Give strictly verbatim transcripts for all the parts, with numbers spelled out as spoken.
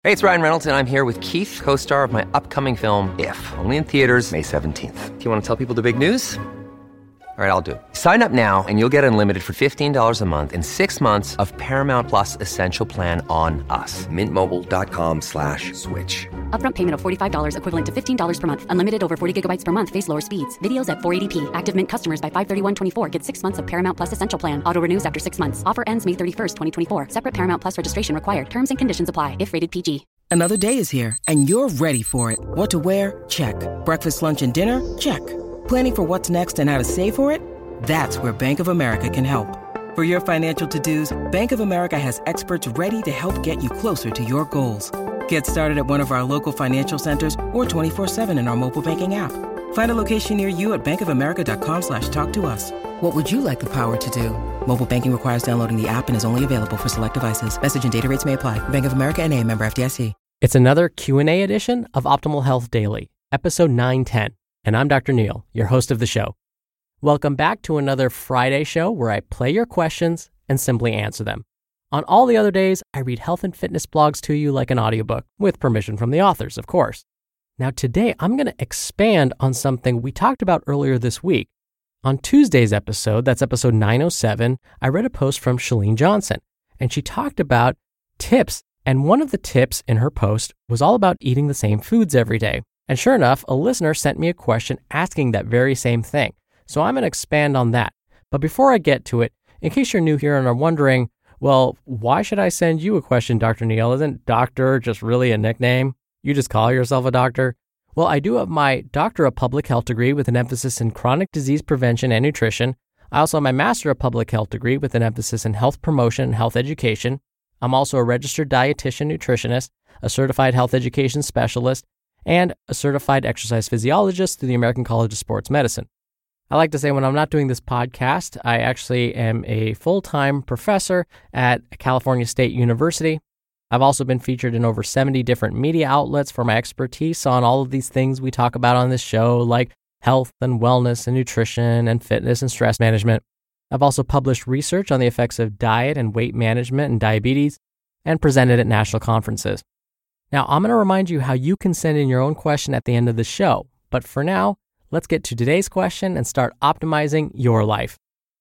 Hey, it's Ryan Reynolds, and I'm here with Keith, co-star of my upcoming film, If, only in theaters May seventeenth. Do you want to tell people the big news? All right, I'll do it. Sign up now and you'll get unlimited for fifteen dollars a month and six months of Paramount Plus Essential Plan on us. Mint Mobile dot com slash switch. Upfront payment of forty-five dollars equivalent to fifteen dollars per month. Unlimited over forty gigabytes per month. Face lower speeds. Videos at four eighty p. Active Mint customers by five thirty-one twenty-four get six months of Paramount Plus Essential Plan. Auto renews after six months. Offer ends May thirty-first, twenty twenty-four. Separate Paramount Plus registration required. Terms and conditions apply if rated P G. Another day is here, and you're ready for it. What to wear? Check. Breakfast, lunch, and dinner? Check. Planning for what's next and how to save for it? That's where Bank of America can help. For your financial to-dos, Bank of America has experts ready to help get you closer to your goals. Get started at one of our local financial centers or twenty-four seven in our mobile banking app. Find a location near you at bankofamerica.com slash talk to us. What would you like the power to do? Mobile banking requires downloading the app and is only available for select devices. Message and data rates may apply. Bank of America N A, member F D I C. It's another Q and A edition of Optimal Health Daily, episode nine ten, and I'm Doctor Neil, your host of the show. Welcome back to another Friday show where I play your questions and simply answer them. On all the other days, I read health and fitness blogs to you like an audiobook, with permission from the authors, of course. Now today, I'm going to expand on something we talked about earlier this week. On Tuesday's episode, that's episode nine oh seven, I read a post from Chalene Johnson, and she talked about tips. And one of the tips in her post was all about eating the same foods every day. And sure enough, a listener sent me a question asking that very same thing. So I'm going to expand on that. But before I get to it, in case you're new here and are wondering, well, why should I send you a question, Doctor Neil? Isn't doctor just really a nickname? You just call yourself a doctor? Well, I do have my Doctor of Public Health degree with an emphasis in chronic disease prevention and nutrition. I also have my Master of Public Health degree with an emphasis in health promotion and health education. I'm also a registered dietitian nutritionist, a certified health education specialist, and a certified exercise physiologist through the American College of Sports Medicine. I like to say when I'm not doing this podcast, I actually am a full-time professor at California State University. I've also been featured in over seventy different media outlets for my expertise on all of these things we talk about on this show, like health and wellness and nutrition and fitness and stress management. I've also published research on the effects of diet and weight management and diabetes and presented at national conferences. Now, I'm going to remind you how you can send in your own question at the end of the show. But for now, let's get to today's question and start optimizing your life.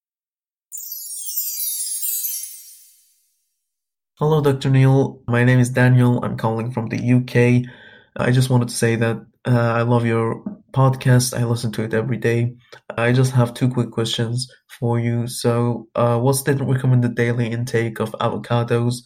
Hello, Doctor Neil. My name is Daniel. I'm calling from the U K. I just wanted to say that uh, I love your podcast. I listen to it every day. I just have two quick questions for you. So, uh, what's the recommended daily intake of avocados?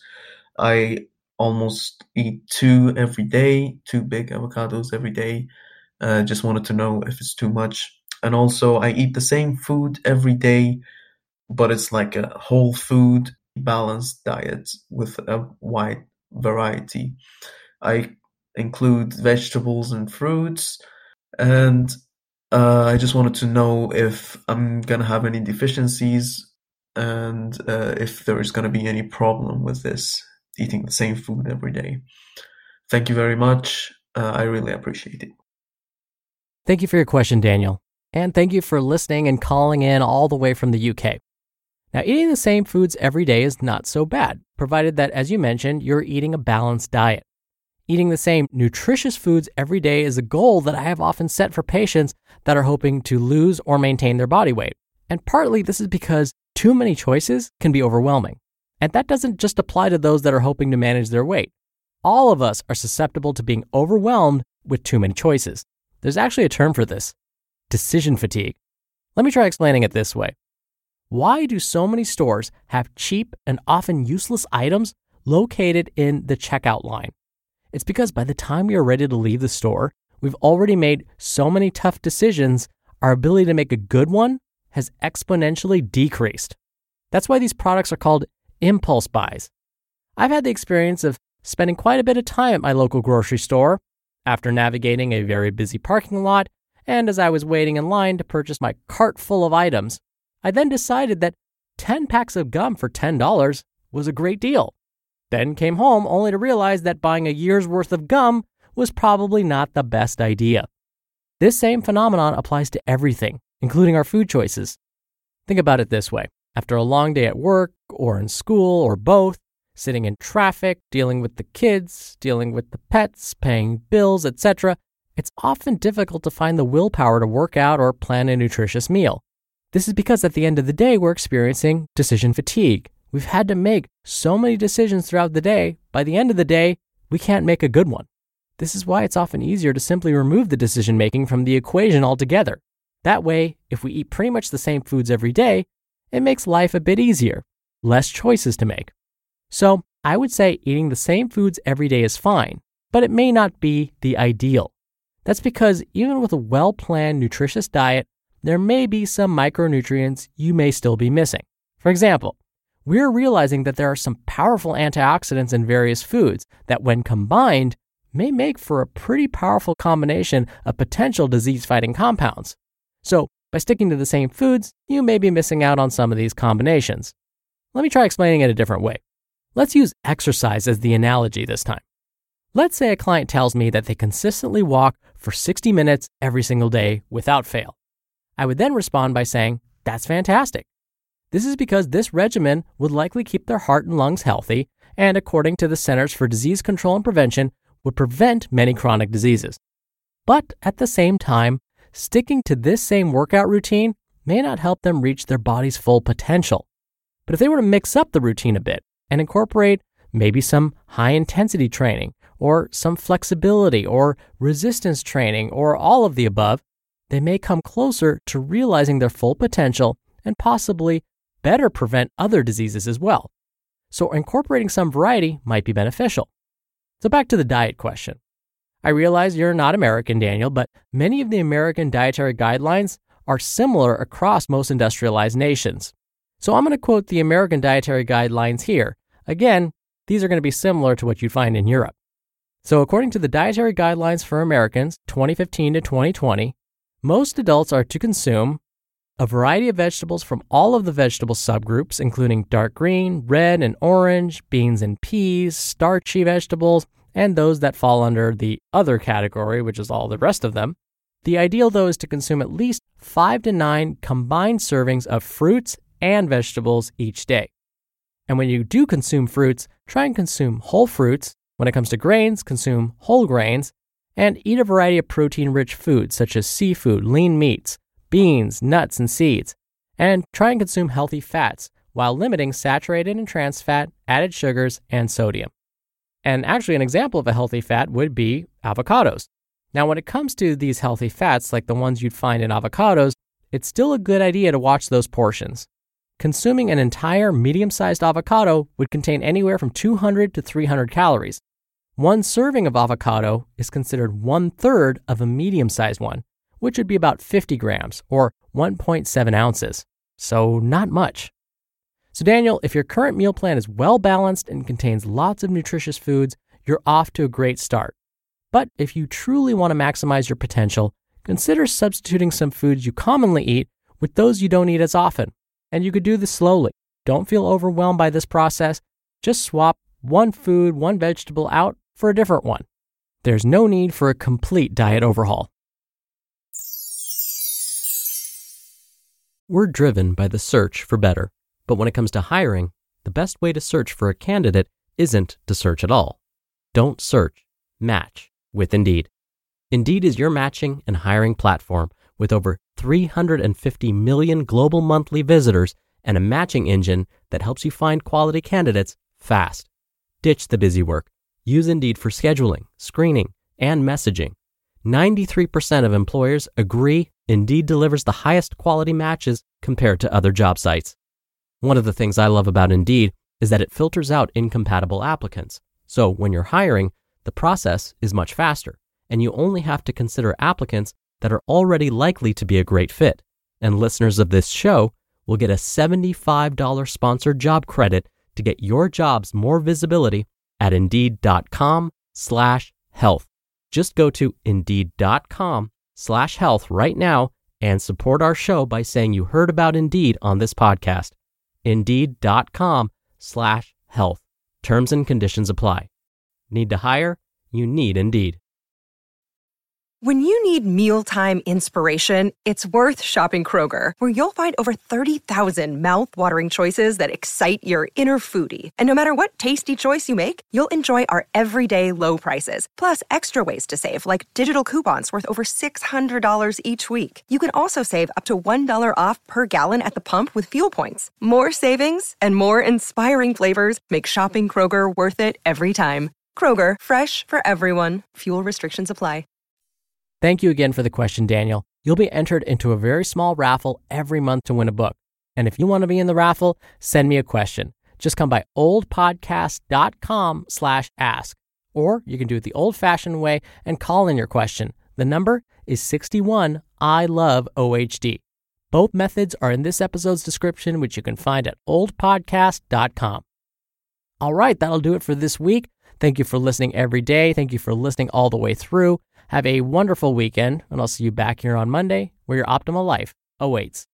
I almost eat two every day, two big avocados every day. Uh, just wanted to know if it's too much. And also, I eat the same food every day, but it's like a whole food balanced diet with a wide variety. I include vegetables and fruits, and uh, I just wanted to know if I'm going to have any deficiencies and uh, if there is going to be any problem with this, eating the same food every day. Thank you very much. Uh, I really appreciate it. Thank you for your question, Daniel. And thank you for listening and calling in all the way from the U K. Now, eating the same foods every day is not so bad, provided that, as you mentioned, you're eating a balanced diet. Eating the same nutritious foods every day is a goal that I have often set for patients that are hoping to lose or maintain their body weight. And partly this is because too many choices can be overwhelming. And that doesn't just apply to those that are hoping to manage their weight. All of us are susceptible to being overwhelmed with too many choices. There's actually a term for this: decision fatigue. Let me try explaining it this way. Why do so many stores have cheap and often useless items located in the checkout line? It's because by the time we are ready to leave the store, we've already made so many tough decisions, our ability to make a good one has exponentially decreased. That's why these products are called impulse buys. I've had the experience of spending quite a bit of time at my local grocery store after navigating a very busy parking lot, and as I was waiting in line to purchase my cart full of items, I then decided that ten packs of gum for ten dollars was a great deal. Then came home only to realize that buying a year's worth of gum was probably not the best idea. This same phenomenon applies to everything, including our food choices. Think about it this way. After a long day at work or in school or both, sitting in traffic, dealing with the kids, dealing with the pets, paying bills, et cetera, it's often difficult to find the willpower to work out or plan a nutritious meal. This is because at the end of the day, we're experiencing decision fatigue. We've had to make so many decisions throughout the day, by the end of the day, we can't make a good one. This is why it's often easier to simply remove the decision-making from the equation altogether. That way, if we eat pretty much the same foods every day, it makes life a bit easier, less choices to make. So I would say eating the same foods every day is fine, but it may not be the ideal. That's because even with a well-planned nutritious diet, there may be some micronutrients you may still be missing. For example, we're realizing that there are some powerful antioxidants in various foods that, when combined, may make for a pretty powerful combination of potential disease-fighting compounds. So, by sticking to the same foods, you may be missing out on some of these combinations. Let me try explaining it a different way. Let's use exercise as the analogy this time. Let's say a client tells me that they consistently walk for sixty minutes every single day without fail. I would then respond by saying, that's fantastic. This is because this regimen would likely keep their heart and lungs healthy, and according to the Centers for Disease Control and Prevention, would prevent many chronic diseases. But at the same time, sticking to this same workout routine may not help them reach their body's full potential. But if they were to mix up the routine a bit and incorporate maybe some high-intensity training or some flexibility or resistance training or all of the above, they may come closer to realizing their full potential and possibly better prevent other diseases as well. So incorporating some variety might be beneficial. So back to the diet question. I realize you're not American, Daniel, but many of the American dietary guidelines are similar across most industrialized nations. So I'm going to quote the American dietary guidelines here. Again, these are going to be similar to what you'd find in Europe. So according to the Dietary Guidelines for Americans, twenty fifteen to twenty twenty, most adults are to consume a variety of vegetables from all of the vegetable subgroups, including dark green, red, and orange, beans and peas, starchy vegetables, and those that fall under the other category, which is all the rest of them. The ideal, though, is to consume at least five to nine combined servings of fruits and vegetables each day. And when you do consume fruits, try and consume whole fruits. When it comes to grains, consume whole grains, and eat a variety of protein-rich foods such as seafood, lean meats, beans, nuts, and seeds. And try and consume healthy fats while limiting saturated and trans fat, added sugars, and sodium. And actually, an example of a healthy fat would be avocados. Now, when it comes to these healthy fats, like the ones you'd find in avocados, it's still a good idea to watch those portions. Consuming an entire medium-sized avocado would contain anywhere from two hundred to three hundred calories. One serving of avocado is considered one-third of a medium-sized one, which would be about fifty grams or one point seven ounces. So not much. So Daniel, if your current meal plan is well-balanced and contains lots of nutritious foods, you're off to a great start. But if you truly want to maximize your potential, consider substituting some foods you commonly eat with those you don't eat as often. And you could do this slowly. Don't feel overwhelmed by this process. Just swap one food, one vegetable out for a different one. There's no need for a complete diet overhaul. We're driven by the search for better. But when it comes to hiring, the best way to search for a candidate isn't to search at all. Don't search, match with Indeed. Indeed is your matching and hiring platform with over three hundred fifty million global monthly visitors and a matching engine that helps you find quality candidates fast. Ditch the busy work. Use Indeed for scheduling, screening, and messaging. ninety-three percent of employers agree Indeed delivers the highest quality matches compared to other job sites. One of the things I love about Indeed is that it filters out incompatible applicants. So when you're hiring, the process is much faster, and you only have to consider applicants that are already likely to be a great fit. And listeners of this show will get a seventy-five dollars sponsored job credit to get your jobs more visibility at Indeed.com slash health. Just go to Indeed.com slash health right now and support our show by saying you heard about Indeed on this podcast. Indeed.com slash health. Terms and conditions apply. Need to hire? You need Indeed. When you need mealtime inspiration, it's worth shopping Kroger, where you'll find over thirty thousand mouth-watering choices that excite your inner foodie. And no matter what tasty choice you make, you'll enjoy our everyday low prices, plus extra ways to save, like digital coupons worth over six hundred dollars each week. You can also save up to one dollar off per gallon at the pump with fuel points. More savings and more inspiring flavors make shopping Kroger worth it every time. Kroger, fresh for everyone. Fuel restrictions apply. Thank you again for the question, Daniel. You'll be entered into a very small raffle every month to win a book. And if you want to be in the raffle, send me a question. Just come by oldpodcast.com slash ask. Or you can do it the old-fashioned way and call in your question. The number is sixty-one I love O H D. Both methods are in this episode's description, which you can find at oldpodcast dot com. All right, that'll do it for this week. Thank you for listening every day. Thank you for listening all the way through. Have a wonderful weekend, and I'll see you back here on Monday where your optimal life awaits.